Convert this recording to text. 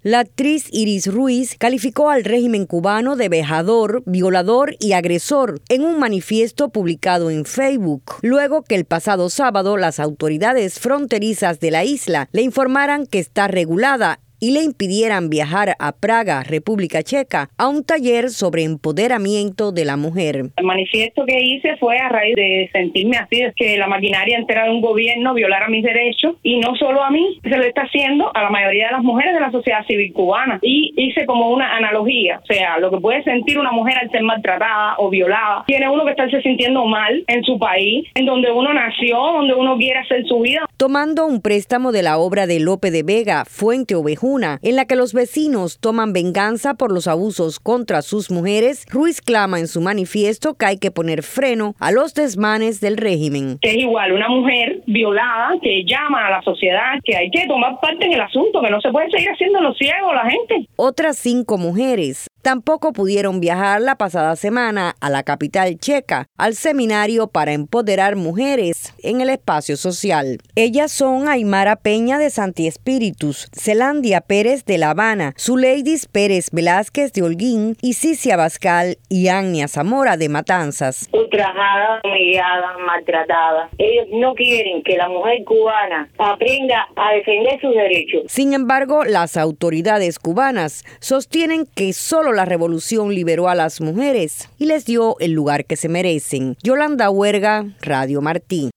La actriz Iris Ruiz calificó al régimen cubano de vejador, violador y agresor en un manifiesto publicado en Facebook, luego que el pasado sábado las autoridades fronterizas de la isla le informaran que está regulada y le impidieran viajar a Praga, República Checa, a un taller sobre empoderamiento de la mujer. El manifiesto que hice fue a raíz de sentirme así, es que la maquinaria entera de un gobierno violara mis derechos, y no solo a mí, se lo está haciendo a la mayoría de las mujeres de la sociedad civil cubana. Y hice como una analogía, o sea, lo que puede sentir una mujer al ser maltratada o violada, tiene uno que estarse sintiendo mal en su país, en donde uno nació, donde uno quiere hacer su vida. Tomando un préstamo de la obra de Lope de Vega, Fuente Ovejuna, en la que los vecinos toman venganza por los abusos contra sus mujeres, Ruiz clama en su manifiesto que hay que poner freno a los desmanes del régimen. Es igual una mujer violada que llama a la sociedad que hay que tomar parte en el asunto, que no se puede seguir haciendo los ciegos la gente. Otras 5 mujeres tampoco pudieron viajar la pasada semana a la capital checa al seminario para empoderar mujeres en el espacio social. Ellas son Aymara Peña de Santi Espíritus, Zelandia Pérez de La Habana, Zuleidis Pérez Velázquez de Holguín y Cicia Bascal y Agnia Zamora de Matanzas. Ultrajada, humillada, maltratada. Ellos no quieren que la mujer cubana aprenda a defender sus derechos. Sin embargo, las autoridades cubanas sostienen que solo la revolución liberó a las mujeres y les dio el lugar que se merecen. Yolanda Huerga, Radio Martí.